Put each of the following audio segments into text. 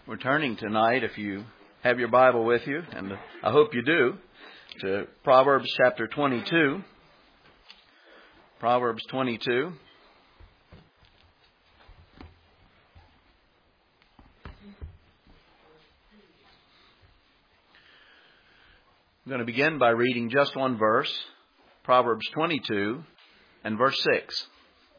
We're turning tonight, if you have your Bible with you, and I hope you do, to Proverbs chapter 22. Proverbs 22. I'm going to begin by reading just one verse, Proverbs 22 and verse 6.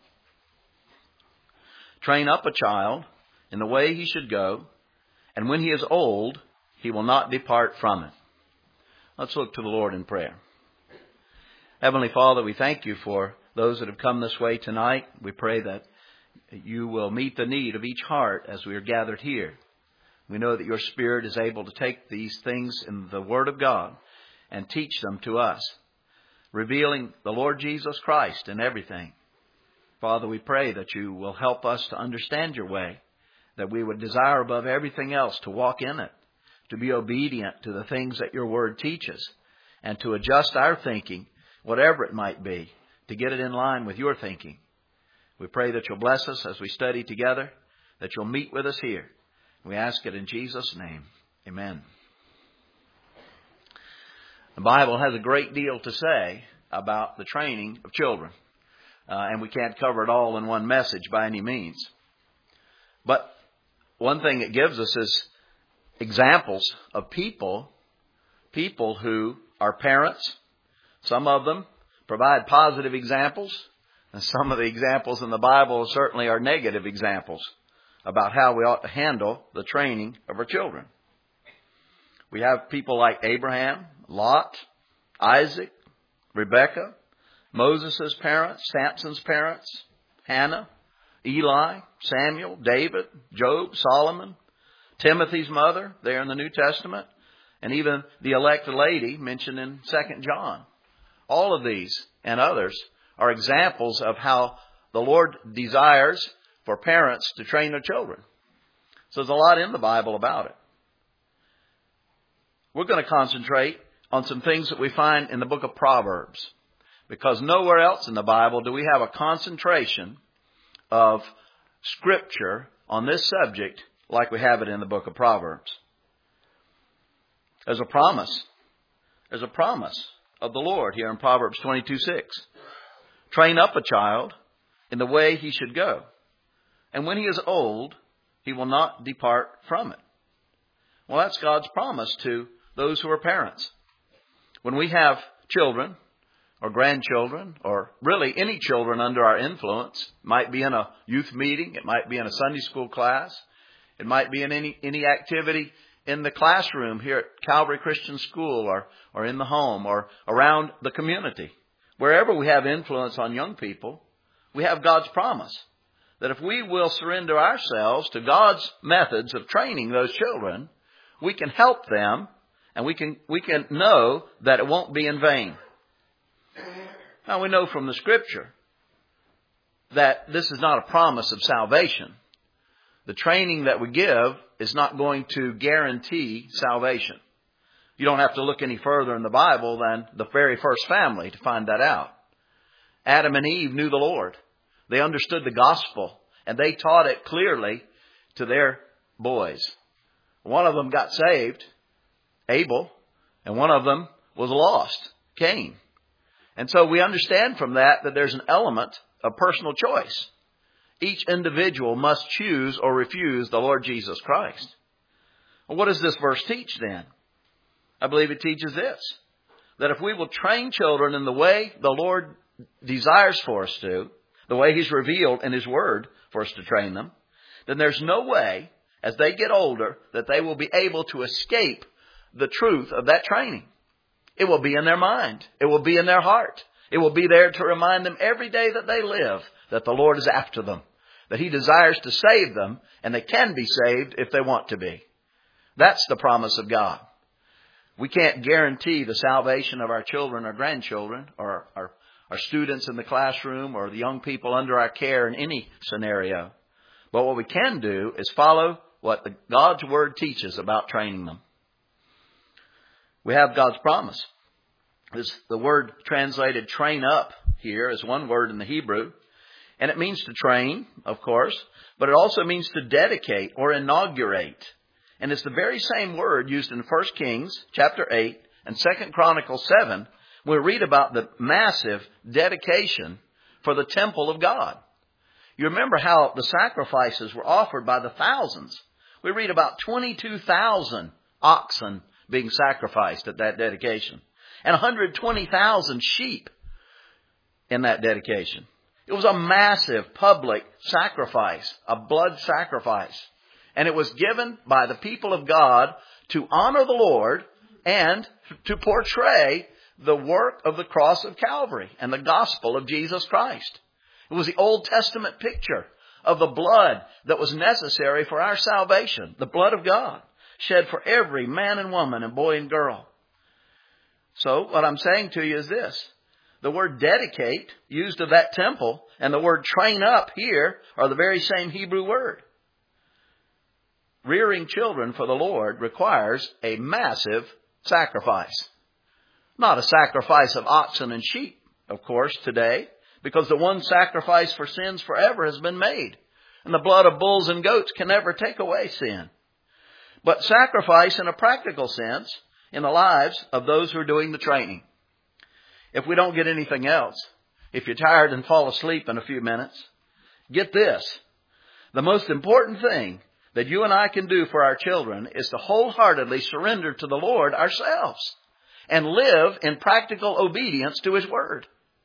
Train up a child in the way he should go, and when he is old, he will not depart from it. Let's look to the Lord in prayer. Heavenly Father, we thank you for those that have come this way tonight. We pray that you will meet the need of each heart as we are gathered here. We know that your Spirit is able to take these things in the Word of God and teach them to us, revealing the Lord Jesus Christ in everything. Father, we pray that you will help us to understand your way, that we would desire above everything else to walk in it, to be obedient to the things that your Word teaches, and to adjust our thinking, whatever it might be, to get it in line with your thinking. We pray that you'll bless us as we study together, that you'll meet with us here. We ask it in Jesus' name. Amen. The Bible has a great deal to say about the training of children. And we can't cover it all in one message by any means. But one thing it gives us is examples of people who are parents. Some of them provide positive examples, and some of the examples in the Bible certainly are negative examples about how we ought to handle the training of our children. We have people like Abraham, Lot, Isaac, Rebekah, Moses' parents, Samson's parents, Hannah, Eli, Samuel, David, Job, Solomon, Timothy's mother there in the New Testament, and even the elect lady mentioned in 2 John. All of these and others are examples of how the Lord desires for parents to train their children. So there's a lot in the Bible about it. We're going to concentrate on some things that we find in the book of Proverbs, because nowhere else in the Bible do we have a concentration of Scripture on this subject like we have it in the book of Proverbs. There's a promise. There's a promise of the Lord here in Proverbs 22:6. Train up a child in the way he should go, and when he is old, he will not depart from it. Well, that's God's promise to those who are parents. When we have children or grandchildren, or really any children under our influence, it might be in a youth meeting, it might be in a Sunday school class, it might be in any activity in the classroom here at Calvary Christian School, or in the home, or around the community. Wherever we have influence on young people, we have God's promise that if we will surrender ourselves to God's methods of training those children, we can help them, and we can know that it won't be in vain. Now, we know from the Scripture that this is not a promise of salvation. The training that we give is not going to guarantee salvation. You don't have to look any further in the Bible than the very first family to find that out. Adam and Eve knew the Lord. They understood the gospel, and they taught it clearly to their boys. One of them got saved, Abel, and one of them was lost, Cain. And so we understand from that there's an element of personal choice. Each individual must choose or refuse the Lord Jesus Christ. Well, what does this verse teach then? I believe it teaches this, that if we will train children in the way the Lord desires for us to, the way He's revealed in His Word for us to train them, then there's no way, as they get older, that they will be able to escape the truth of that training. It will be in their mind. It will be in their heart. It will be there to remind them every day that they live that the Lord is after them, that He desires to save them, and they can be saved if they want to be. That's the promise of God. We can't guarantee the salvation of our children or grandchildren or our students in the classroom or the young people under our care in any scenario. But what we can do is follow what God's Word teaches about training them. We have God's promise. The word translated train up here is one word in the Hebrew. And it means to train, of course, but it also means to dedicate or inaugurate. And it's the very same word used in 1 Kings chapter 8 and 2 Chronicles 7. We read about the massive dedication for the temple of God. You remember how the sacrifices were offered by the thousands. We read about 22,000 oxen being sacrificed at that dedication, and 120,000 sheep in that dedication. It was a massive public sacrifice, a blood sacrifice. And it was given by the people of God to honor the Lord and to portray the work of the cross of Calvary and the gospel of Jesus Christ. It was the Old Testament picture of the blood that was necessary for our salvation, the blood of God, shed for every man and woman and boy and girl. So what I'm saying to you is this. The word dedicate, used of that temple, and the word train up here are the very same Hebrew word. Rearing children for the Lord requires a massive sacrifice. Not a sacrifice of oxen and sheep, of course, today, because the one sacrifice for sins forever has been made. And the blood of bulls and goats can never take away sin. But sacrifice in a practical sense in the lives of those who are doing the training. If we don't get anything else, if you're tired and fall asleep in a few minutes, get this. The most important thing that you and I can do for our children is to wholeheartedly surrender to the Lord ourselves and live in practical obedience to His Word.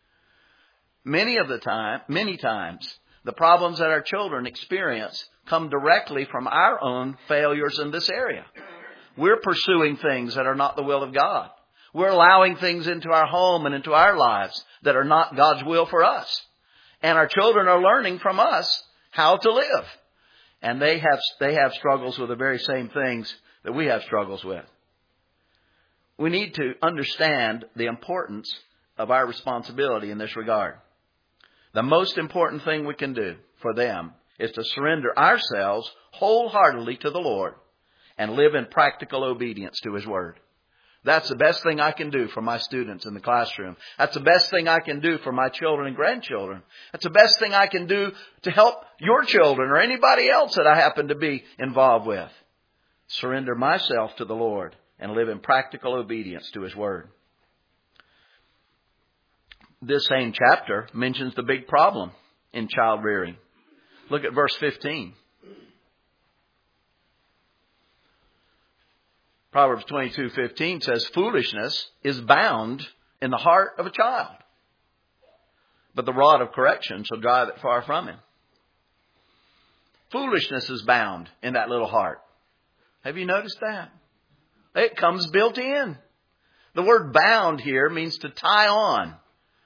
Many times, the problems that our children experience come directly from our own failures in this area. We're pursuing things that are not the will of God. We're allowing things into our home and into our lives that are not God's will for us. And our children are learning from us how to live. And they have struggles with the very same things that we have struggles with. We need to understand the importance of our responsibility in this regard. The most important thing we can do for them is to surrender ourselves wholeheartedly to the Lord and live in practical obedience to His Word. That's the best thing I can do for my students in the classroom. That's the best thing I can do for my children and grandchildren. That's the best thing I can do to help your children or anybody else that I happen to be involved with. Surrender myself to the Lord and live in practical obedience to His Word. This same chapter mentions the big problem in child rearing. Look at verse 15. Proverbs 22:15 says, foolishness is bound in the heart of a child, but the rod of correction shall drive it far from him. Foolishness is bound in that little heart. Have you noticed that? It comes built in. The word bound here means to tie on.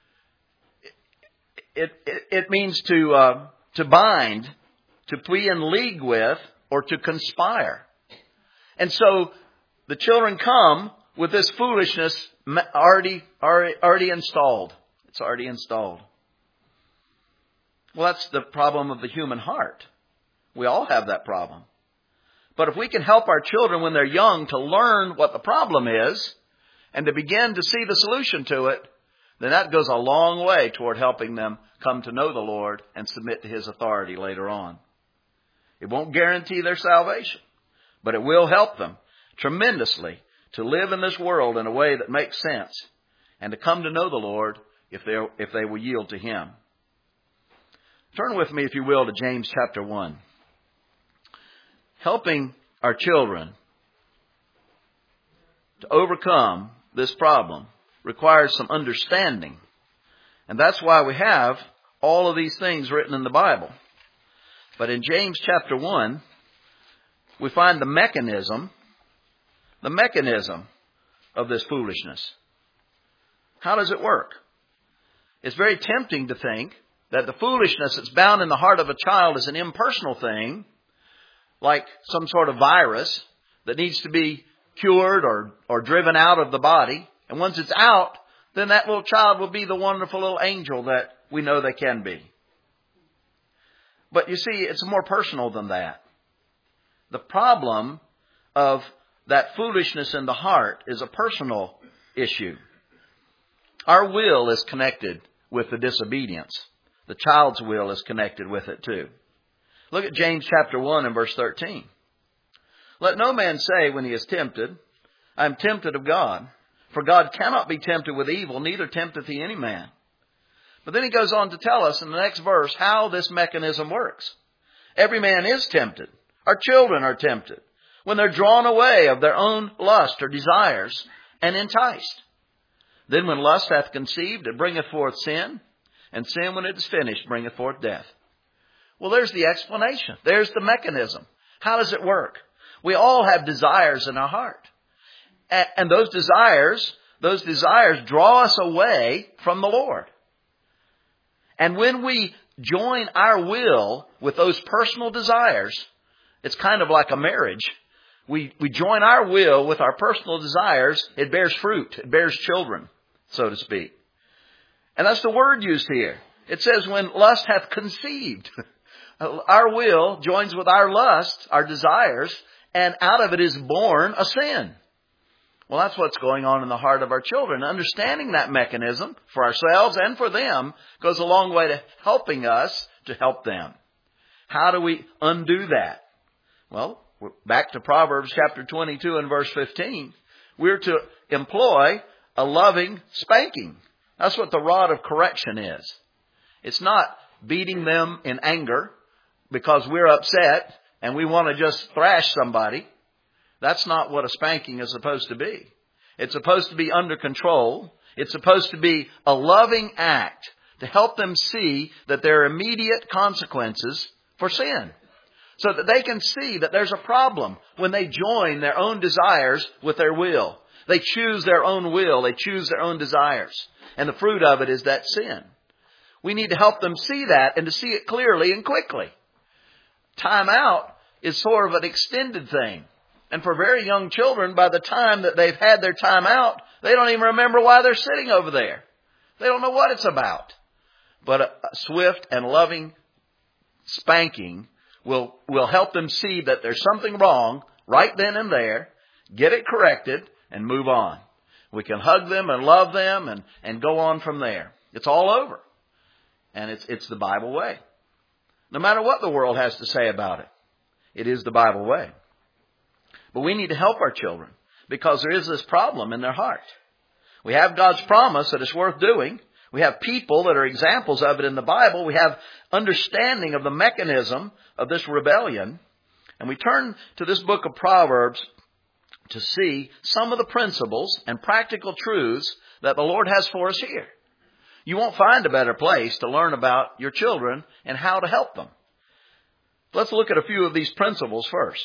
It means to bind, to be in league with, or to conspire. And so the children come with this foolishness already installed. It's already installed. Well, that's the problem of the human heart. We all have that problem. But if we can help our children when they're young to learn what the problem is and to begin to see the solution to it, then that goes a long way toward helping them come to know the Lord and submit to His authority later on. It won't guarantee their salvation, but it will help them tremendously to live in this world in a way that makes sense and to come to know the Lord if they will yield to Him. Turn with me, if you will, to James chapter 1. Helping our children to overcome this problem requires some understanding. And that's why we have all of these things written in the Bible. But in James chapter 1, we find the mechanism of this foolishness. How does it work? It's very tempting to think that the foolishness that's bound in the heart of a child is an impersonal thing, like some sort of virus that needs to be cured or driven out of the body. And once it's out, then that little child will be the wonderful little angel that we know they can be. But you see, it's more personal than that. The problem of that foolishness in the heart is a personal issue. Our will is connected with the disobedience. The child's will is connected with it too. Look at James chapter 1 and verse 13. Let no man say when he is tempted, I am tempted of God. For God cannot be tempted with evil, neither tempteth he any man. But then he goes on to tell us in the next verse how this mechanism works. Every man is tempted. Our children are tempted when they're drawn away of their own lust or desires and enticed. Then when lust hath conceived, it bringeth forth sin, and sin when it is finished bringeth forth death. Well, there's the explanation. There's the mechanism. How does it work? We all have desires in our heart. And those desires draw us away from the Lord. And when we join our will with those personal desires, it's kind of like a marriage. We join our will with our personal desires. It bears fruit. It bears children, so to speak. And that's the word used here. It says when lust hath conceived. Our will joins with our lust, our desires, and out of it is born a sin. Well, that's what's going on in the heart of our children. Understanding that mechanism for ourselves and for them goes a long way to helping us to help them. How do we undo that? Well, we're back to Proverbs chapter 22 and verse 15. We're to employ a loving spanking. That's what the rod of correction is. It's not beating them in anger because we're upset and we want to just thrash somebody. That's not what a spanking is supposed to be. It's supposed to be under control. It's supposed to be a loving act to help them see that there are immediate consequences for sin. So that they can see that there's a problem when they join their own desires with their will. They choose their own will. They choose their own desires. And the fruit of it is that sin. We need to help them see that and to see it clearly and quickly. Time out is sort of an extended thing. And for very young children, by the time that they've had their time out, they don't even remember why they're sitting over there. They don't know what it's about. But a swift and loving spanking will help them see that there's something wrong right then and there, get it corrected, and move on. We can hug them and love them and go on from there. It's all over. And it's the Bible way. No matter what the world has to say about it, it is the Bible way. But we need to help our children because there is this problem in their heart. We have God's promise that it's worth doing. We have people that are examples of it in the Bible. We have understanding of the mechanism of this rebellion. And we turn to this book of Proverbs to see some of the principles and practical truths that the Lord has for us here. You won't find a better place to learn about your children and how to help them. Let's look at a few of these principles first.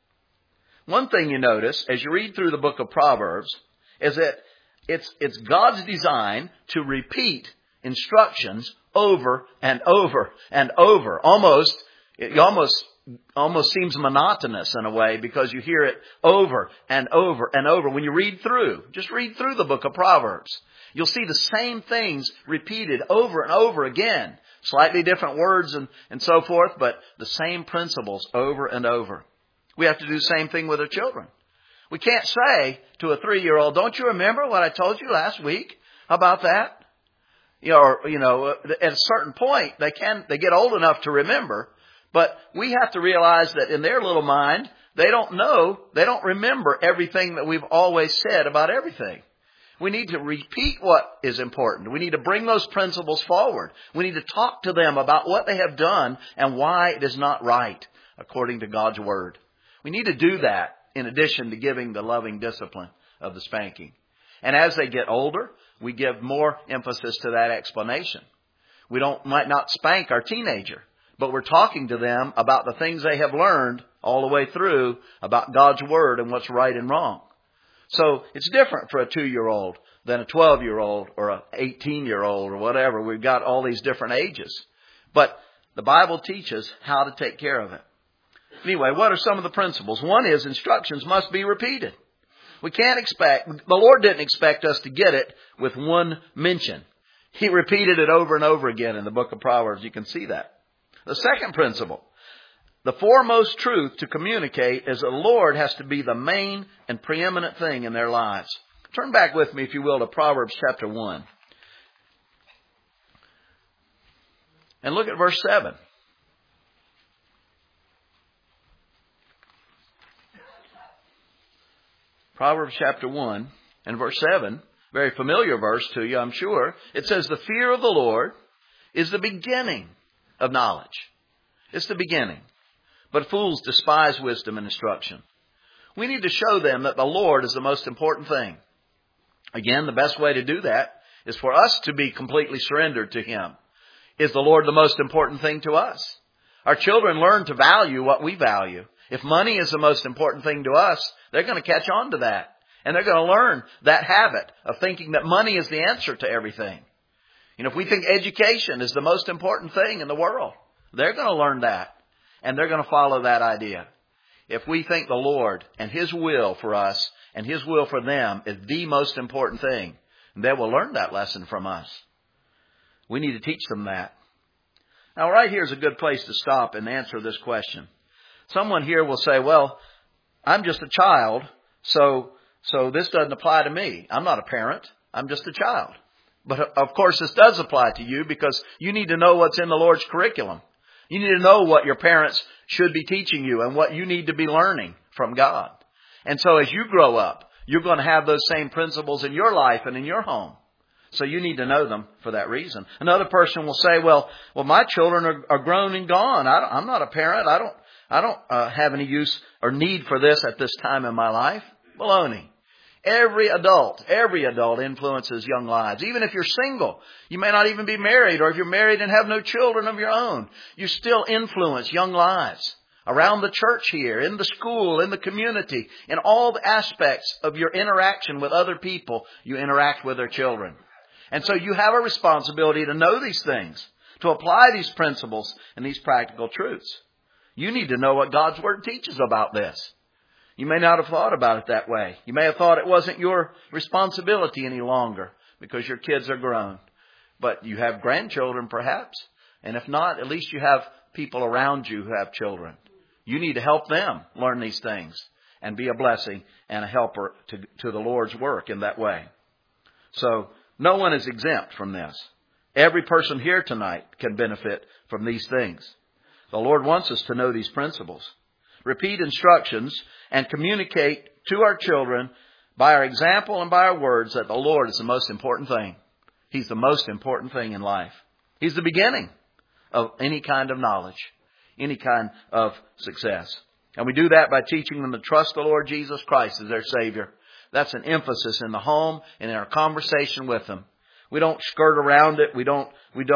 One thing you notice as you read through the book of Proverbs is that it's God's design to repeat instructions over and over and over. It almost seems monotonous in a way because you hear it over and over and over. When you just read through the book of Proverbs, you'll see the same things repeated over and over again. Slightly different words and so forth, but the same principles over and over. We have to do the same thing with our children. We can't say to a 3-year-old, don't you remember what I told you last week about that? At a certain point, they get old enough to remember, but we have to realize that in their little mind, they don't remember everything that we've always said about everything. We need to repeat what is important. We need to bring those principles forward. We need to talk to them about what they have done and why it is not right according to God's Word. We need to do that in addition to giving the loving discipline of the spanking. And as they get older, we give more emphasis to that explanation. We might not spank our teenager, but we're talking to them about the things they have learned all the way through about God's Word and what's right and wrong. So it's different for a 2-year-old than a 12-year-old or an 18-year-old or whatever. We've got all these different ages. But the Bible teaches how to take care of it. Anyway, what are some of the principles? One is instructions must be repeated. The Lord didn't expect us to get it with one mention. He repeated it over and over again in the book of Proverbs. You can see that. The second principle, the foremost truth to communicate is the Lord has to be the main and preeminent thing in their lives. Turn back with me, if you will, to Proverbs chapter 1. And look at verse 7. Proverbs chapter 1 and verse 7, very familiar verse to you, I'm sure. It says, the fear of the Lord is the beginning of knowledge. It's the beginning. But fools despise wisdom and instruction. We need to show them that the Lord is the most important thing. Again, the best way to do that is for us to be completely surrendered to Him. Is the Lord the most important thing to us? Our children learn to value what we value. If money is the most important thing to us, they're going to catch on to that. And they're going to learn that habit of thinking that money is the answer to everything. If we think education is the most important thing in the world, they're going to learn that. And they're going to follow that idea. If we think the Lord and His will for us and His will for them is the most important thing, they will learn that lesson from us. We need to teach them that. Now, right here is a good place to stop and answer this question. Someone here will say, well, I'm just a child, so this doesn't apply to me. I'm not a parent. I'm just a child. But, of course, this does apply to you because you need to know what's in the Lord's curriculum. You need to know what your parents should be teaching you and what you need to be learning from God. And so as you grow up, you're going to have those same principles in your life and in your home. So you need to know them for that reason. Another person will say, well, my children are grown and gone. I'm not a parent. I don't have any use or need for this at this time in my life. Baloney. Every adult influences young lives. Even if you're single, you may not even be married, or if you're married and have no children of your own, you still influence young lives around the church here, in the school, in the community, in all the aspects of your interaction with other people, you interact with their children. And so you have a responsibility to know these things, to apply these principles and these practical truths. You need to know what God's Word teaches about this. You may not have thought about it that way. You may have thought it wasn't your responsibility any longer because your kids are grown. But you have grandchildren perhaps. And if not, at least you have people around you who have children. You need to help them learn these things and be a blessing and a helper to the Lord's work in that way. So no one is exempt from this. Every person here tonight can benefit from these things. The Lord wants us to know these principles. Repeat instructions and communicate to our children by our example and by our words that the Lord is the most important thing. He's the most important thing in life. He's the beginning of any kind of knowledge, any kind of success. And we do that by teaching them to trust the Lord Jesus Christ as their Savior. That's an emphasis in the home and in our conversation with them. We don't skirt around it. We don't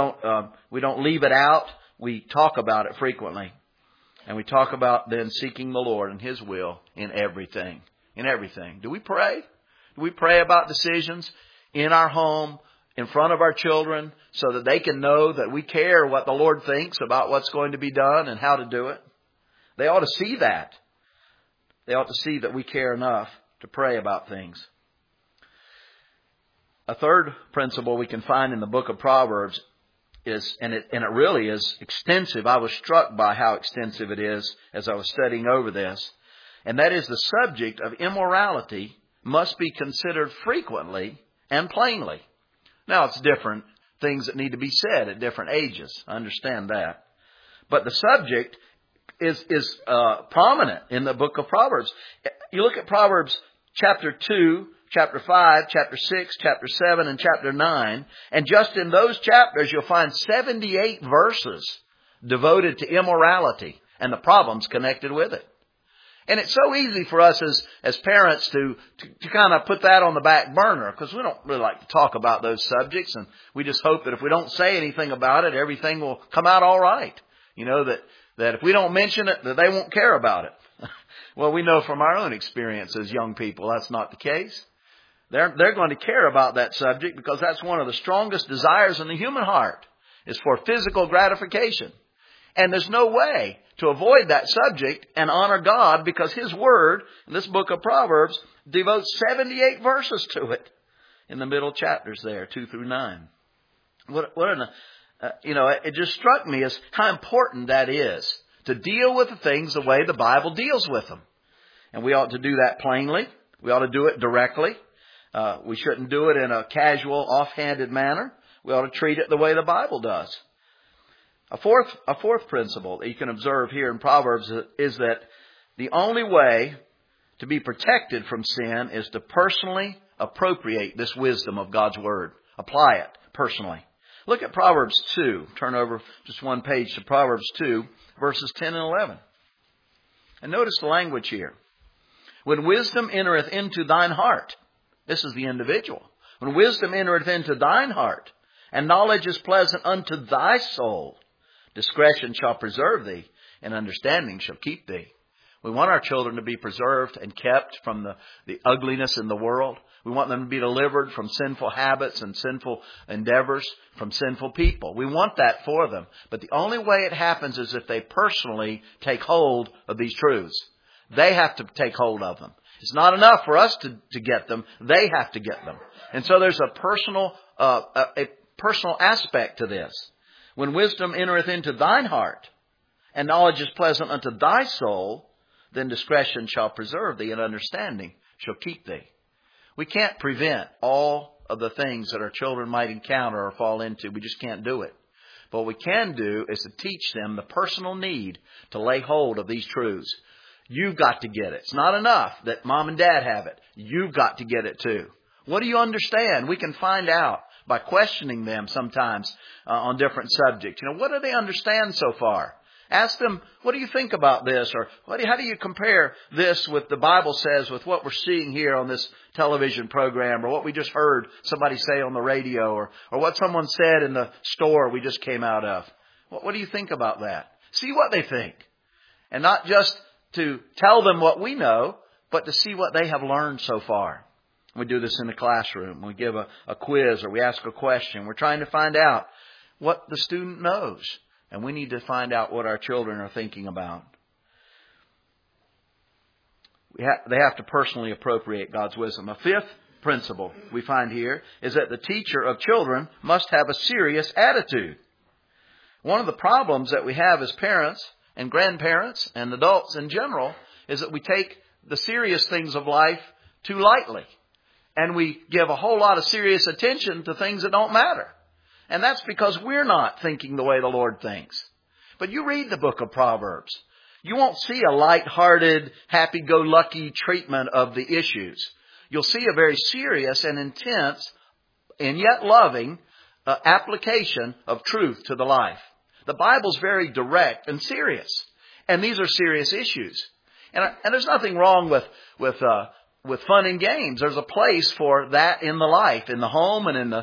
leave it out. We talk about it frequently. And we talk about then seeking the Lord and His will in everything. In everything. Do we pray? Do we pray about decisions in our home, in front of our children, so that they can know that we care what the Lord thinks about what's going to be done and how to do it? They ought to see that. They ought to see that we care enough to pray about things. A third principle we can find in the book of Proverbs is, and it really is extensive. I was struck by how extensive it is as I was studying over this. And that is the subject of immorality must be considered frequently and plainly. Now, it's different things that need to be said at different ages. I understand that. But the subject is prominent in the book of Proverbs. You look at Proverbs chapter 2, chapter 5, chapter 6, chapter 7, and chapter 9. And just in those chapters, you'll find 78 verses devoted to immorality and the problems connected with it. And it's so easy for us as parents to kind of put that on the back burner because we don't really like to talk about those subjects. And we just hope that if we don't say anything about it, everything will come out all right. You know, that if we don't mention it, that they won't care about it. Well, we know from our own experience as young people, that's not the case. They're going to care about that subject because that's one of the strongest desires in the human heart is for physical gratification. And there's no way to avoid that subject and honor God because His Word, in this book of Proverbs, devotes 78 verses to it in the middle chapters there, 2 through 9. It just struck me as how important that is to deal with the things the way the Bible deals with them. And we ought to do that plainly. We ought to do it directly. We shouldn't do it in a casual, offhanded manner. We ought to treat it the way the Bible does. A fourth principle that you can observe here in Proverbs is that the only way to be protected from sin is to personally appropriate this wisdom of God's Word. Apply it personally. Look at Proverbs 2. Turn over just one page to Proverbs 2, verses 10 and 11. And notice the language here. When wisdom entereth into thine heart, this is the individual. When wisdom entereth into thine heart, and knowledge is pleasant unto thy soul, discretion shall preserve thee, and understanding shall keep thee. We want our children to be preserved and kept from the ugliness in the world. We want them to be delivered from sinful habits and sinful endeavors, from sinful people. We want that for them. But the only way it happens is if they personally take hold of these truths. They have to take hold of them. It's not enough for us to get them. They have to get them. And so there's a personal aspect to this. When wisdom entereth into thine heart, and knowledge is pleasant unto thy soul, then discretion shall preserve thee, and understanding shall keep thee. We can't prevent all of the things that our children might encounter or fall into. We just can't do it. But what we can do is to teach them the personal need to lay hold of these truths. You've got to get it. It's not enough that mom and dad have it. You've got to get it too. What do you understand? We can find out by questioning them sometimes on different subjects. What do they understand so far? Ask them, what do you think about this? Or how do you compare this with the Bible says with what we're seeing here on this television program, or what we just heard somebody say on the radio, or what someone said in the store we just came out of? What do you think about that? See what they think. And not just to tell them what we know, but to see what they have learned so far. We do this in the classroom. We give a quiz, or we ask a question. We're trying to find out what the student knows. And we need to find out what our children are thinking about. They have to personally appropriate God's wisdom. A fifth principle we find here is that the teacher of children must have a serious attitude. One of the problems that we have as parents and grandparents and adults in general is that we take the serious things of life too lightly. And we give a whole lot of serious attention to things that don't matter. And that's because we're not thinking the way the Lord thinks. But you read the book of Proverbs. You won't see a light-hearted, happy-go-lucky treatment of the issues. You'll see a very serious and intense and yet loving application of truth to the life. The Bible's very direct and serious. And these are serious issues. And there's nothing wrong with fun and games. There's a place for that in the life, in the home, and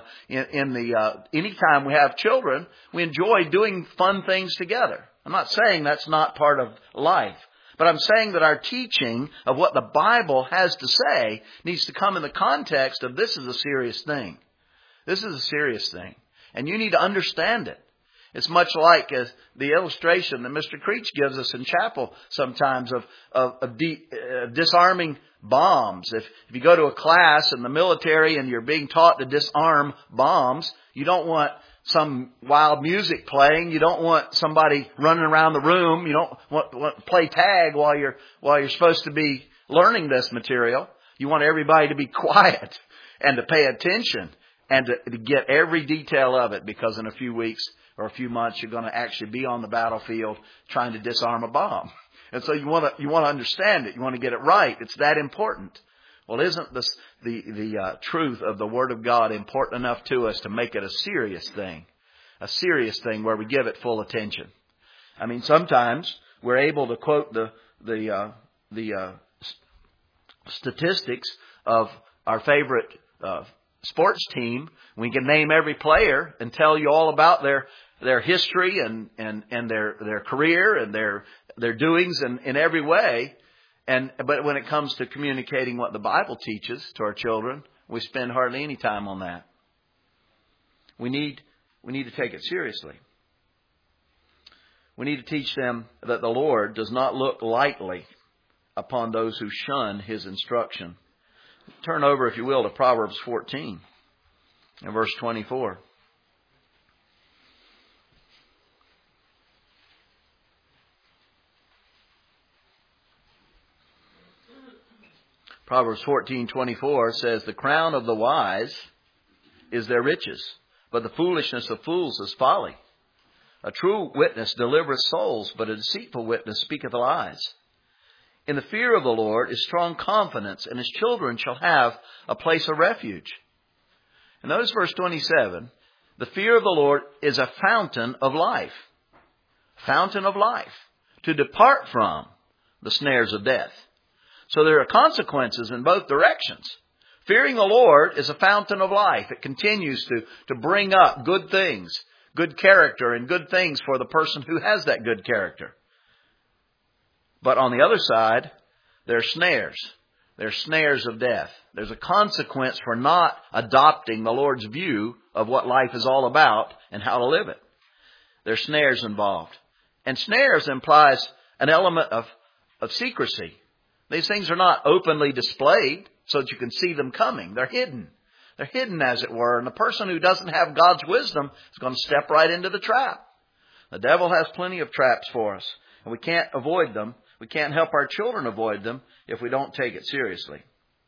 anytime we have children, we enjoy doing fun things together. I'm not saying that's not part of life, but I'm saying that our teaching of what the Bible has to say needs to come in the context of this is a serious thing. This is a serious thing. And you need to understand it. It's much like the illustration that Mr. Creech gives us in chapel sometimes of disarming bombs. If you go to a class in the military and you're being taught to disarm bombs, you don't want some wild music playing. You don't want somebody running around the room. You don't want to play tag while you're supposed to be learning this material. You want everybody to be quiet and to pay attention and to get every detail of it, because in a few weeks or a few months you're going to actually be on the battlefield trying to disarm a bomb. And so you want to understand it. You want to get it right. It's that important. Well, isn't the truth of the Word of God important enough to us to make it a serious thing? A serious thing where we give it full attention. I mean, sometimes we're able to quote the statistics of our favorite sports team. We can name every player and tell you all about their history and their career and their doings in every way. But when it comes to communicating what the Bible teaches to our children, we spend hardly any time on that. We need to take it seriously. We need to teach them that the Lord does not look lightly upon those who shun His instruction. Turn over, if you will, to Proverbs 14 and verse 24. Proverbs 14:24 says, "The crown of the wise is their riches, but the foolishness of fools is folly. A true witness delivereth souls, but a deceitful witness speaketh lies. in the fear of the Lord is strong confidence, and his children shall have a place of refuge. And notice verse 27. The fear of the Lord is a fountain of life. Fountain of life. To depart from the snares of death. So there are consequences in both directions. Fearing the Lord is a fountain of life. It continues to bring up good things, good character, and good things for the person who has that good character. But on the other side, there are snares. There are snares of death. There's a consequence for not adopting the Lord's view of what life is all about and how to live it. There are snares involved. And snares implies an element of secrecy. These things are not openly displayed so that you can see them coming. They're hidden. They're hidden, as it were. And the person who doesn't have God's wisdom is going to step right into the trap. The devil has plenty of traps for us, and we can't avoid them. We can't help our children avoid them if we don't take it seriously.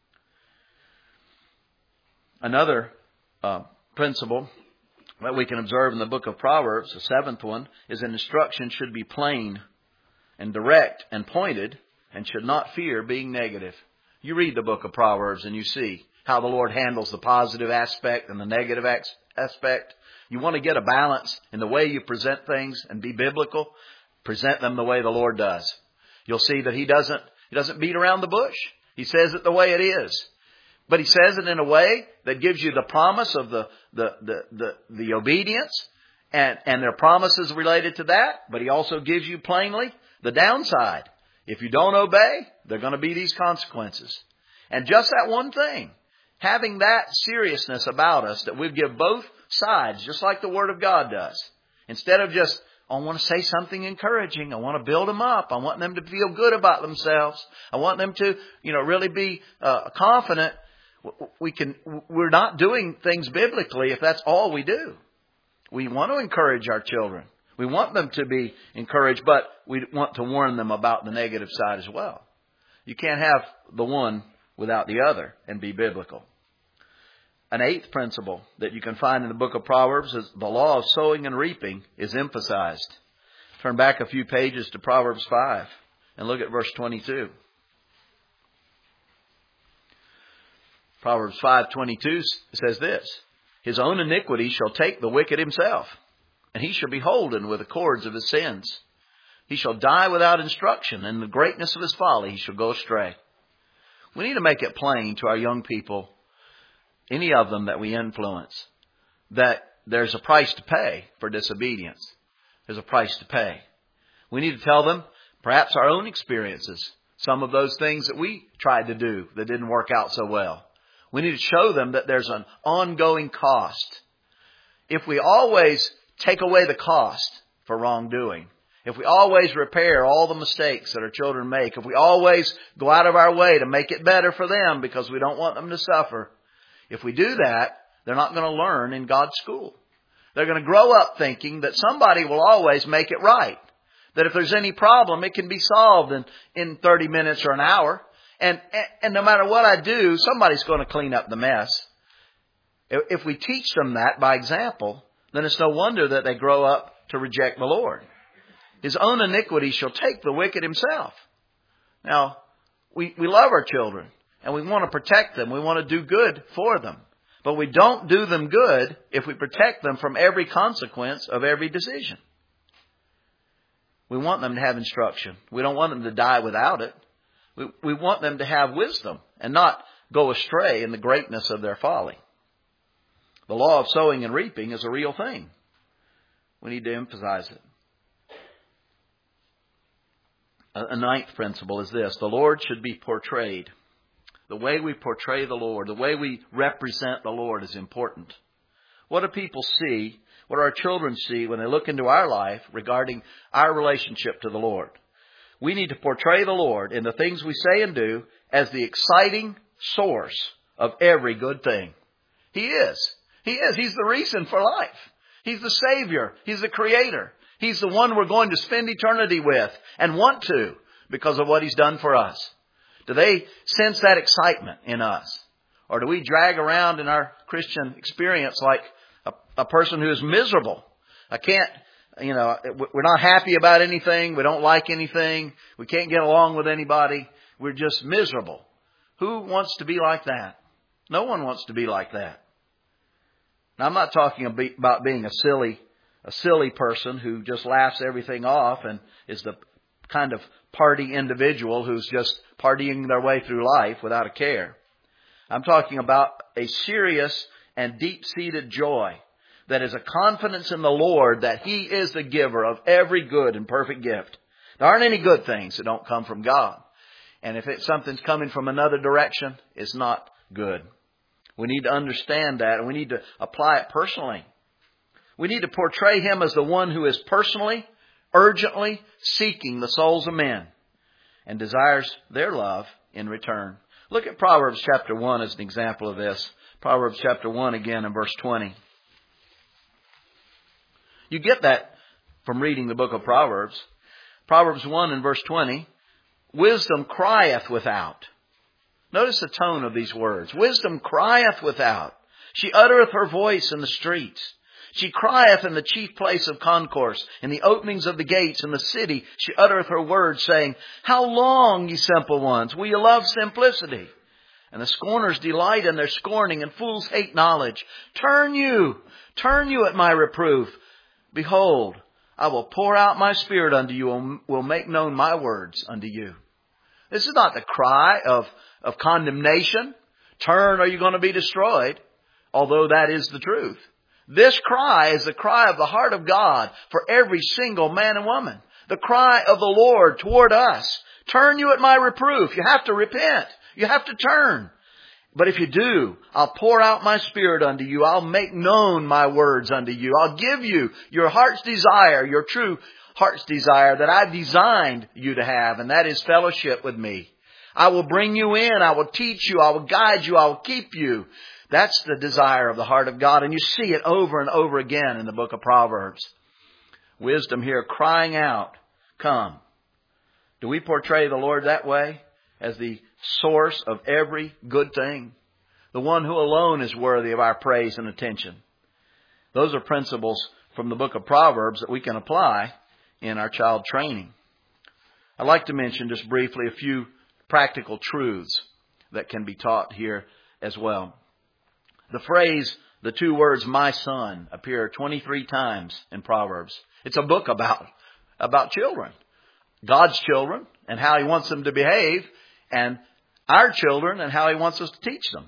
Another principle that we can observe in the book of Proverbs, the seventh one, is that instruction should be plain and direct and pointed and should not fear being negative. You read the book of Proverbs and you see how the Lord handles the positive aspect and the negative aspect. You want to get a balance in the way you present things and be biblical, present them the way the Lord does. You'll see that He doesn't beat around the bush. He says it the way it is. But He says it in a way that gives you the promise of the obedience and their promises related to that. But He also gives you plainly the downside. If you don't obey, there are going to be these consequences. And just that one thing, having that seriousness about us that we give both sides, just like the Word of God does. Instead of just, I want to say something encouraging. I want to build them up. I want them to feel good about themselves. I want them to, really be confident. We're not doing things biblically if that's all we do. We want to encourage our children. We want them to be encouraged, but we want to warn them about the negative side as well. You can't have the one without the other and be biblical. An eighth principle that you can find in the book of Proverbs is the law of sowing and reaping is emphasized. Turn back a few pages to Proverbs 5 and look at verse 22. Proverbs 5:22 says this, His own iniquity shall take the wicked himself, and he shall be holden with the cords of his sins. He shall die without instruction, and in the greatness of his folly he shall go astray. We need to make it plain to our young people, any of them that we influence, that there's a price to pay for disobedience. There's a price to pay. We need to tell them perhaps our own experiences, some of those things that we tried to do that didn't work out so well. We need to show them that there's an ongoing cost. If we always take away the cost for wrongdoing, if we always repair all the mistakes that our children make, if we always go out of our way to make it better for them because we don't want them to suffer, if we do that, they're not going to learn in God's school. They're going to grow up thinking that somebody will always make it right. That if there's any problem, it can be solved in 30 minutes or an hour. And no matter what I do, somebody's going to clean up the mess. If we teach them that by example, then it's no wonder that they grow up to reject the Lord. His own iniquity shall take the wicked himself. Now, we love our children and we want to protect them. We want to do good for them. But we don't do them good if we protect them from every consequence of every decision. We want them to have instruction. We don't want them to die without it. We want them to have wisdom and not go astray in the greatness of their folly. The law of sowing and reaping is a real thing. We need to emphasize it. A ninth principle is this. The Lord should be portrayed. The way we portray the Lord, the way we represent the Lord is important. What do people see? What do our children see when they look into our life regarding our relationship to the Lord? We need to portray the Lord in the things we say and do as the exciting source of every good thing. He is. He is. He's the reason for life. He's the Savior. He's the Creator. He's the one we're going to spend eternity with and want to because of what He's done for us. Do they sense that excitement in us? Or do we drag around in our Christian experience like a person who is miserable? I can't we're not happy about anything. We don't like anything. We can't get along with anybody. We're just miserable. Who wants to be like that? No one wants to be like that. Now, I'm not talking about being a silly person who just laughs everything off and is the kind of party individual who's just partying their way through life without a care. I'm talking about a serious and deep-seated joy that is a confidence in the Lord that He is the giver of every good and perfect gift. There aren't any good things that don't come from God. And if something's coming from another direction, it's not good. We need to understand that, and we need to apply it personally. We need to portray Him as the one who is personally, urgently seeking the souls of men and desires their love in return. Look at Proverbs chapter 1 as an example of this. Proverbs chapter 1 again in verse 20. You get that from reading the book of Proverbs. Proverbs 1 and verse 20. Wisdom crieth without. Notice the tone of these words. Wisdom crieth without. She uttereth her voice in the streets. She crieth in the chief place of concourse, in the openings of the gates in the city. She uttereth her words, saying, How long, ye simple ones, will ye love simplicity? And the scorners delight in their scorning, and fools hate knowledge. Turn you at my reproof. Behold, I will pour out my spirit unto you, and will make known my words unto you. This is not the cry of condemnation. Turn or you're going to be destroyed. Although that is the truth. This cry is the cry of the heart of God for every single man and woman. The cry of the Lord toward us. Turn you at my reproof. You have to repent. You have to turn. But if you do, I'll pour out my spirit unto you. I'll make known my words unto you. I'll give you your heart's desire, your true heart's desire that I've designed you to have, and that is fellowship with me. I will bring you in. I will teach you. I will guide you. I will keep you. That's the desire of the heart of God. And you see it over and over again in the book of Proverbs. Wisdom here crying out, come. Do we portray the Lord that way? As the source of every good thing? The one who alone is worthy of our praise and attention. Those are principles from the book of Proverbs that we can apply in our child training. I'd like to mention just briefly a few practical truths that can be taught here as well. The phrase, the two words, my son, appear 23 times in Proverbs. It's a book about children. God's children and how He wants them to behave, and our children and how He wants us to teach them.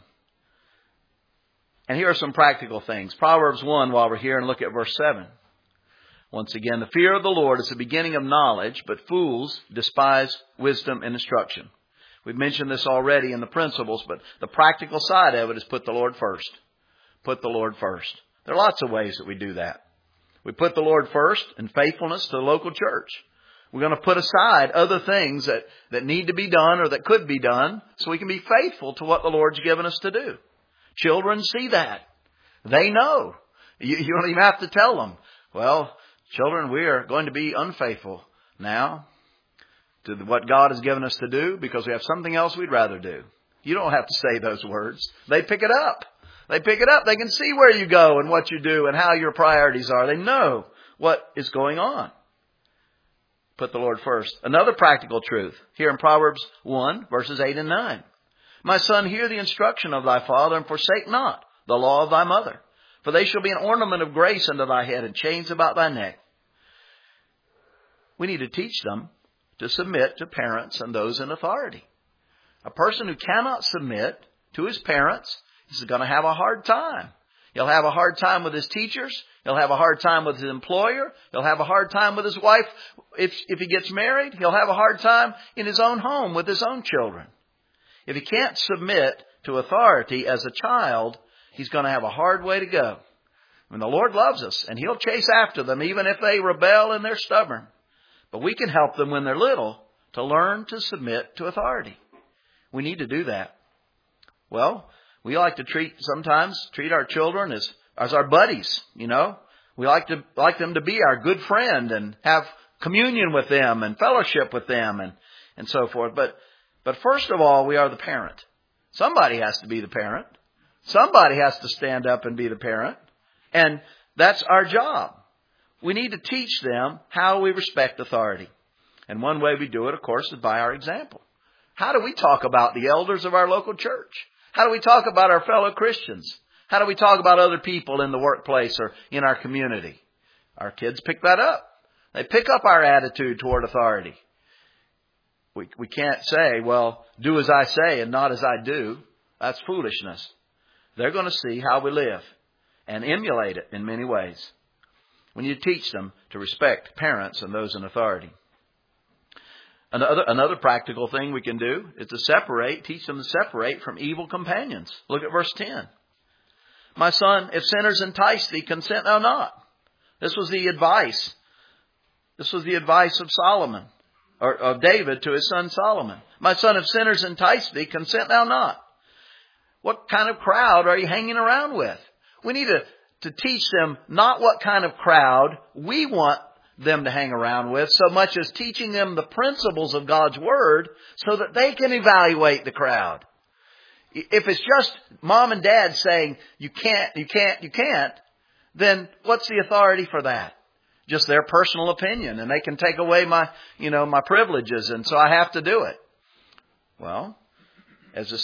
And here are some practical things. Proverbs 1, while we're here, and look at verse 7. Once again, the fear of the Lord is the beginning of knowledge, but fools despise wisdom and instruction. We've mentioned this already in the principles, but the practical side of it is put the Lord first. Put the Lord first. There are lots of ways that we do that. We put the Lord first in faithfulness to the local church. We're going to put aside other things that need to be done or that could be done so we can be faithful to what the Lord's given us to do. Children see that. They know. You don't even have to tell them. Well, children, we are going to be unfaithful now to what God has given us to do because we have something else we'd rather do. You don't have to say those words. They pick it up. They pick it up. They can see where you go and what you do and how your priorities are. They know what is going on. Put the Lord first. Another practical truth here in Proverbs 1, verses 8 and 9. My son, hear the instruction of thy father, and forsake not the law of thy mother. For they shall be an ornament of grace unto thy head, and chains about thy neck. We need to teach them to submit to parents and those in authority. A person who cannot submit to his parents is going to have a hard time. He'll have a hard time with his teachers. He'll have a hard time with his employer. He'll have a hard time with his wife. If he gets married, he'll have a hard time in his own home with his own children. If he can't submit to authority as a child, he's going to have a hard way to go. I mean, the Lord loves us, and He'll chase after them even if they rebel and they're stubborn. But we can help them when they're little to learn to submit to authority. We need to do that. Well, we like to sometimes treat our children as our buddies, you know. We like them to be our good friend and have communion with them and fellowship with them and so forth. But first of all, we are the parent. Somebody has to be the parent. Somebody has to stand up and be the parent. And that's our job. we need to teach them how we respect authority. And one way we do it, of course, is by our example. How do we talk about the elders of our local church? How do we talk about our fellow Christians? How do we talk about other people in the workplace or in our community? Our kids pick that up. They pick up our attitude toward authority. We can't say, well, do as I say and not as I do. That's foolishness. They're going to see how we live and emulate it in many ways. We need to teach them to respect parents and those in authority. Another practical thing we can do is to teach them to separate from evil companions. Look at verse 10. My son, if sinners entice thee, consent thou not. This was the advice. This was the advice of Solomon, or of David to his son Solomon. My son, if sinners entice thee, consent thou not. What kind of crowd are you hanging around with? We need to teach them not what kind of crowd we want them to hang around with, so much as teaching them the principles of God's Word so that they can evaluate the crowd. If it's just mom and dad saying, you can't, then what's the authority for that? Just their personal opinion, and they can take away my privileges, and so I have to do it. Well, as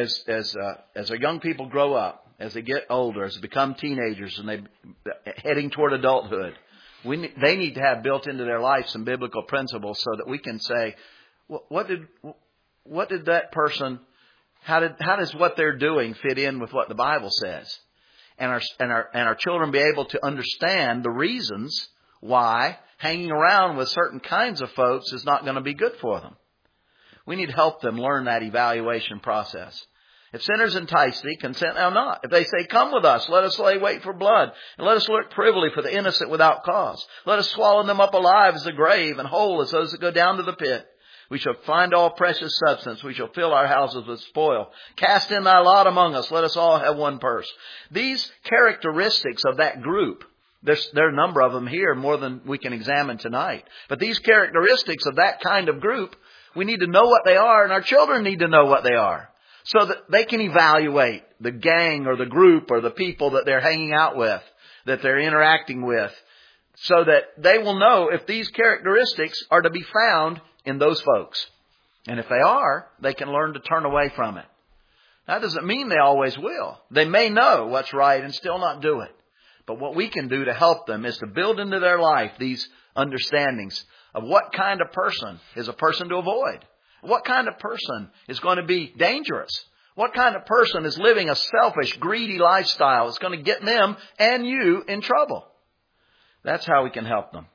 our young people grow up, as they get older, as they become teenagers, and they're heading toward adulthood, they need to have built into their life some biblical principles so that we can say, what did that person, how does what they're doing fit in with what the Bible says? And our children be able to understand the reasons why hanging around with certain kinds of folks is not going to be good for them. We need to help them learn that evaluation process. If sinners entice thee, consent thou not. If they say, come with us, let us lay wait for blood, and let us look privily for the innocent without cause. Let us swallow them up alive as the grave, and whole as those that go down to the pit. We shall find all precious substance. We shall fill our houses with spoil. Cast in thy lot among us. Let us all have one purse. These characteristics of that group, there are a number of them here, more than we can examine tonight. But these characteristics of that kind of group, we need to know what they are, and our children need to know what they are, so that they can evaluate the gang or the group or the people that they're hanging out with, that they're interacting with, so that they will know if these characteristics are to be found in those folks. And if they are, they can learn to turn away from it. That doesn't mean they always will. They may know what's right and still not do it. But what we can do to help them is to build into their life these understandings of what kind of person is a person to avoid. What kind of person is going to be dangerous? What kind of person is living a selfish, greedy lifestyle that's going to get them and you in trouble? That's how we can help them.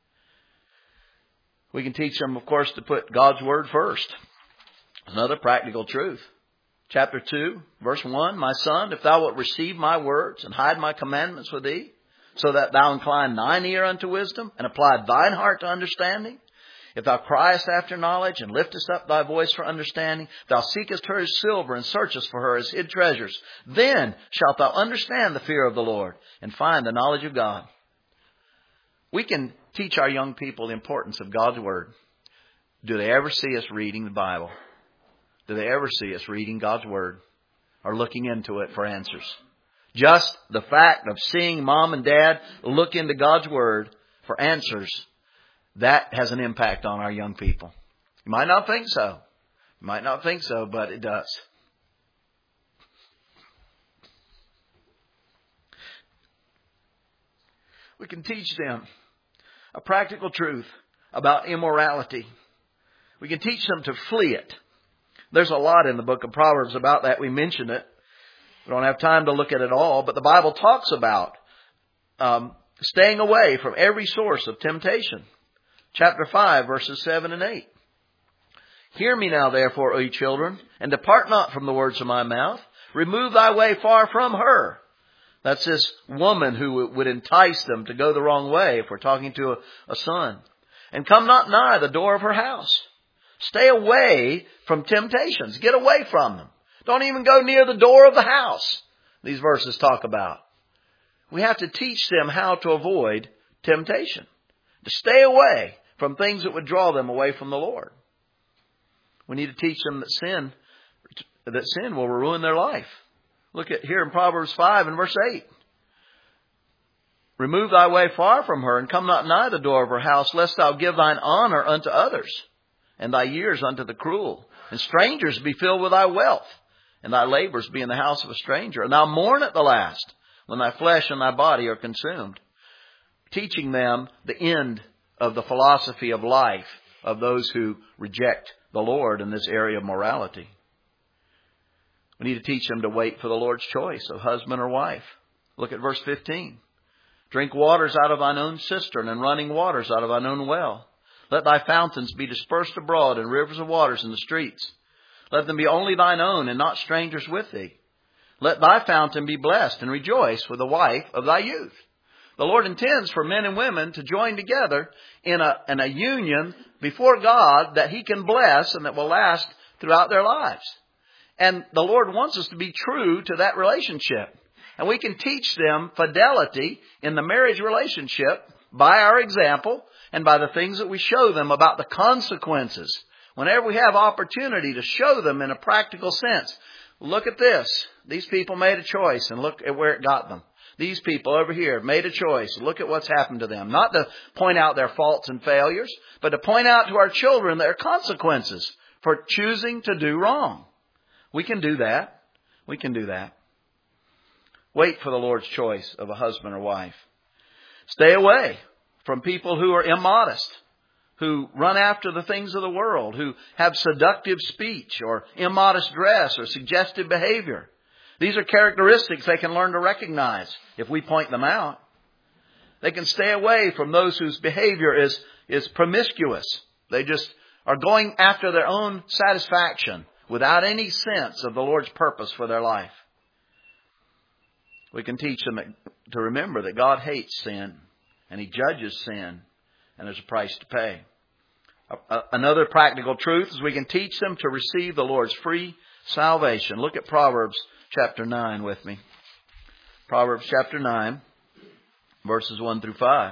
We can teach them, of course, to put God's Word first. Another practical truth. Chapter 2, verse 1, my son, if thou wilt receive my words and hide my commandments with thee, so that thou incline thine ear unto wisdom and apply thine heart to understanding, if thou criest after knowledge and liftest up thy voice for understanding, if thou seekest her as silver and searchest for her as hid treasures, then shalt thou understand the fear of the Lord and find the knowledge of God. We can teach our young people the importance of God's Word. Do they ever see us reading the Bible? Do they ever see us reading God's Word or looking into it for answers? Just the fact of seeing mom and dad look into God's Word for answers, that has an impact on our young people. You might not think so. You might not think so, but it does. We can teach them a practical truth about immorality. We can teach them to flee it. There's a lot in the book of Proverbs about that. We mentioned it. We don't have time to look at it all, but the Bible talks about staying away from every source of temptation. Chapter 5, verses 7 and 8. Hear me now, therefore, O ye children, and depart not from the words of my mouth. Remove thy way far from her. That's this woman who would entice them to go the wrong way if we're talking to a son. And come not nigh the door of her house. Stay away from temptations. Get away from them. Don't even go near the door of the house. These verses talk about. We have to teach them how to avoid temptation. To stay away from things that would draw them away from the Lord. We need to teach them that sin will ruin their life. Look at here in Proverbs 5 and verse 8. Remove thy way far from her, and come not nigh the door of her house, lest thou give thine honor unto others, and thy years unto the cruel. And strangers be filled with thy wealth, and thy labors be in the house of a stranger. And thou mourn at the last, when thy flesh and thy body are consumed. Teaching them the end of the philosophy of life of those who reject the Lord in this area of morality. We need to teach them to wait for the Lord's choice of husband or wife. Look at verse 15. Drink waters out of thine own cistern, and running waters out of thine own well. Let thy fountains be dispersed abroad, and rivers of waters in the streets. Let them be only thine own, and not strangers with thee. Let thy fountain be blessed, and rejoice with the wife of thy youth. The Lord intends for men and women to join together in a union before God that He can bless and that will last throughout their lives. And the Lord wants us to be true to that relationship. And we can teach them fidelity in the marriage relationship by our example and by the things that we show them about the consequences. Whenever we have opportunity to show them in a practical sense, look at this. These people made a choice, and look at where it got them. These people over here made a choice. Look at what's happened to them. Not to point out their faults and failures, but to point out to our children their consequences for choosing to do wrong. We can do that. We can do that. Wait for the Lord's choice of a husband or wife. Stay away from people who are immodest, who run after the things of the world, who have seductive speech or immodest dress or suggestive behavior. These are characteristics they can learn to recognize if we point them out. They can stay away from those whose behavior is promiscuous. They just are going after their own satisfaction without any sense of the Lord's purpose for their life. We can teach them to remember that God hates sin and He judges sin, and there's a price to pay. Another practical truth is we can teach them to receive the Lord's free salvation. Look at Proverbs chapter 9 with me. Proverbs chapter 9, verses 1 through 5.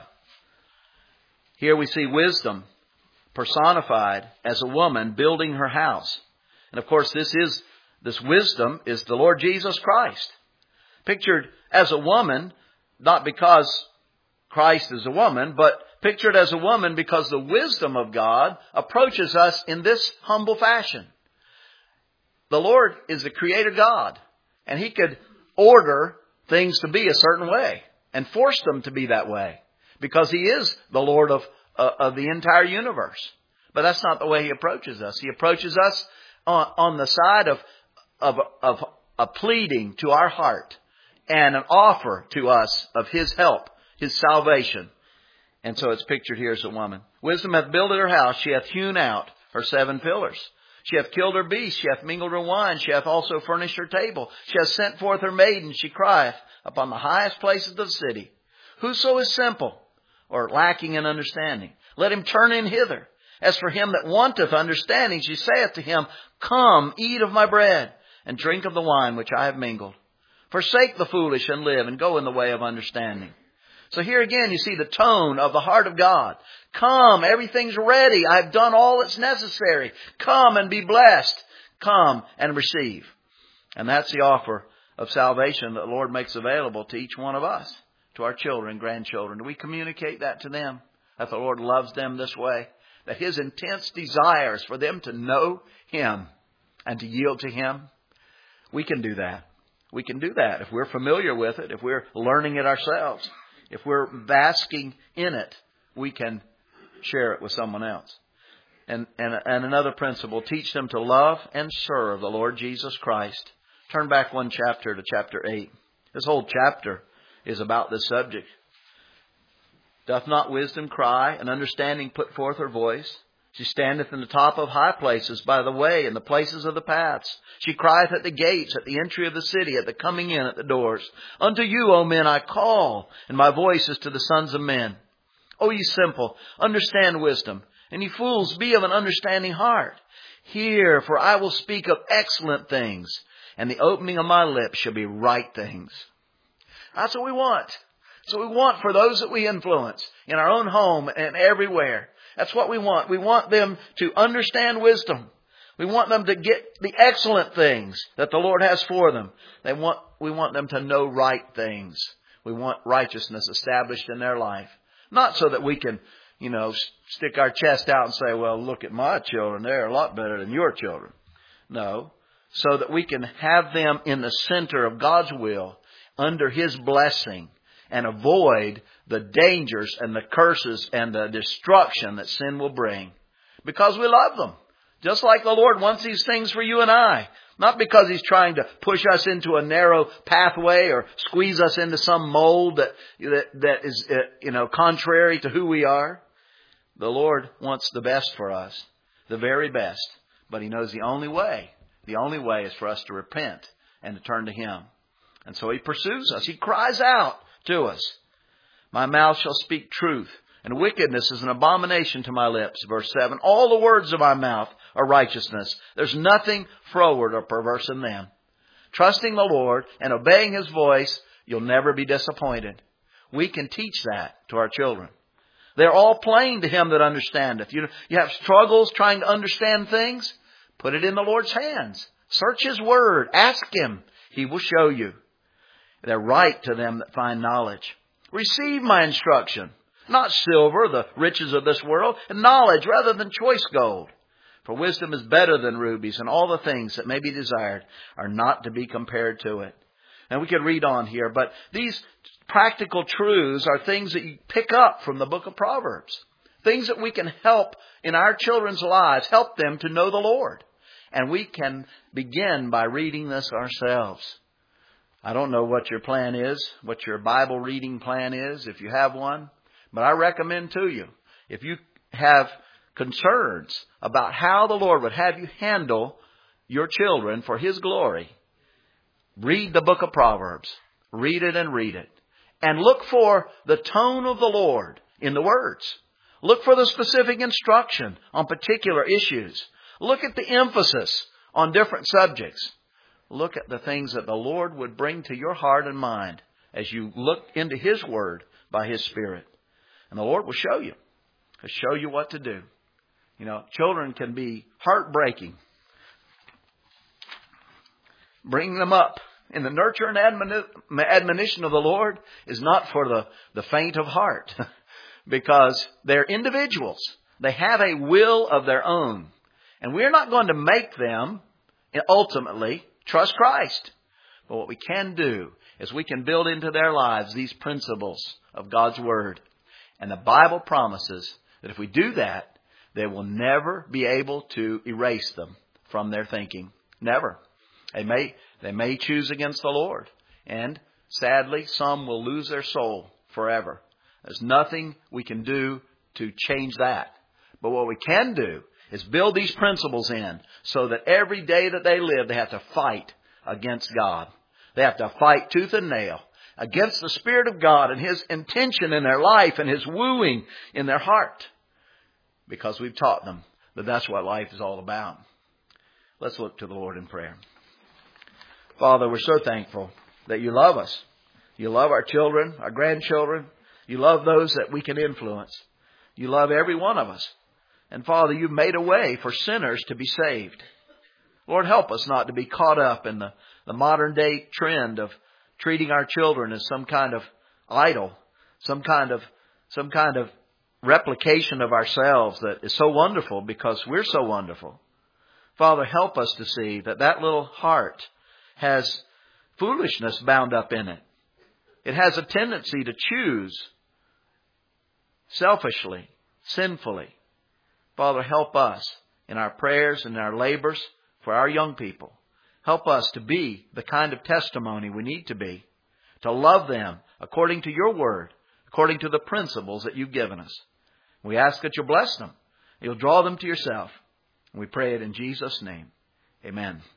Here we see wisdom personified as a woman building her house. And of course, this wisdom is the Lord Jesus Christ. Pictured as a woman, not because Christ is a woman, but pictured as a woman because the wisdom of God approaches us in this humble fashion. The Lord is the Creator God, and He could order things to be a certain way and force them to be that way because He is the Lord of the entire universe. But that's not the way He approaches us. He approaches us on the side of a pleading to our heart and an offer to us of His help, His salvation. And so it's pictured here as a woman. Wisdom hath builded her house. She hath hewn out her 7 pillars. She hath killed her beast. She hath mingled her wine. She hath also furnished her table. She hath sent forth her maiden. She crieth upon the highest places of the city. Whoso is simple or lacking in understanding, let him turn in hither. As for him that wanteth understanding, she saith to him, Come, eat of my bread, and drink of the wine which I have mingled. Forsake the foolish and live, and go in the way of understanding. So here again you see the tone of the heart of God. Come, everything's ready. I've done all that's necessary. Come and be blessed. Come and receive. And that's the offer of salvation that the Lord makes available to each one of us, to our children, grandchildren. Do we communicate that to them? That the Lord loves them this way? That His intense desire is for them to know Him and to yield to Him? We can do that. We can do that if we're familiar with it, if we're learning it ourselves. If we're basking in it, we can share it with someone else. And another principle, teach them to love and serve the Lord Jesus Christ. Turn back one chapter to chapter 8. This whole chapter is about this subject. Doth not wisdom cry, and understanding put forth her voice? She standeth in the top of high places by the way, in the places of the paths. She crieth at the gates, at the entry of the city, at the coming in at the doors. Unto you, O men, I call, and my voice is to the sons of men. O ye simple, understand wisdom, and ye fools, be of an understanding heart. Hear, for I will speak of excellent things, and the opening of my lips shall be right things. That's what we want. That's what we want for those that we influence in our own home and everywhere. That's what we want. We want them to understand wisdom. We want them to get the excellent things that the Lord has for them. We want them to know right things. We want righteousness established in their life. Not so that we can, stick our chest out and say, well, look at my children. They're a lot better than your children. No. So that we can have them in the center of God's will, under His blessing, and avoid the dangers and the curses and the destruction that sin will bring. Because we love them. Just like the Lord wants these things for you and I. Not because He's trying to push us into a narrow pathway or squeeze us into some mold that is, contrary to who we are. The Lord wants the best for us. The very best. But He knows the only way is for us to repent and to turn to Him. And so He pursues us. He cries out to us. My mouth shall speak truth, and wickedness is an abomination to my lips. Verse 7, all the words of my mouth are righteousness. There's nothing froward or perverse in them. Trusting the Lord and obeying His voice, you'll never be disappointed. We can teach that to our children. They're all plain to him that understandeth. You have struggles trying to understand things? Put it in the Lord's hands. Search His Word. Ask Him. He will show you. They're right to them that find knowledge. Receive my instruction. Not silver, the riches of this world, and knowledge rather than choice gold. For wisdom is better than rubies, and all the things that may be desired are not to be compared to it. And we could read on here, but these practical truths are things that you pick up from the book of Proverbs. Things that we can help in our children's lives, help them to know the Lord. And we can begin by reading this ourselves. I don't know what your plan is, what your Bible reading plan is, if you have one. But I recommend to you, if you have concerns about how the Lord would have you handle your children for His glory, read the book of Proverbs. Read it and read it. And look for the tone of the Lord in the words. Look for the specific instruction on particular issues. Look at the emphasis on different subjects. Look at the things that the Lord would bring to your heart and mind as you look into His Word by His Spirit. And the Lord will show you. He'll show you what to do. Children can be heartbreaking. Bringing them up in the nurture and admonition of the Lord is not for the faint of heart. Because they're individuals. They have a will of their own. And we're not going to make them ultimately trust Christ. But what we can do is we can build into their lives these principles of God's Word. And the Bible promises that if we do that, they will never be able to erase them from their thinking. Never. They may choose against the Lord. And sadly, some will lose their soul forever. There's nothing we can do to change that. But what we can do is build these principles in so that every day that they live, they have to fight against God. They have to fight tooth and nail against the Spirit of God and His intention in their life and His wooing in their heart. Because we've taught them that that's what life is all about. Let's look to the Lord in prayer. Father, we're so thankful that You love us. You love our children, our grandchildren. You love those that we can influence. You love every one of us. And Father, You've made a way for sinners to be saved. Lord, help us not to be caught up in the modern day trend of treating our children as some kind of idol, some kind of replication of ourselves that is so wonderful because we're so wonderful. Father, help us to see that little heart has foolishness bound up in it. It has a tendency to choose selfishly, sinfully. Father, help us in our prayers and our labors for our young people. Help us to be the kind of testimony we need to be, to love them according to Your Word, according to the principles that You've given us. We ask that You'll bless them. You'll draw them to Yourself. And we pray it in Jesus' name. Amen.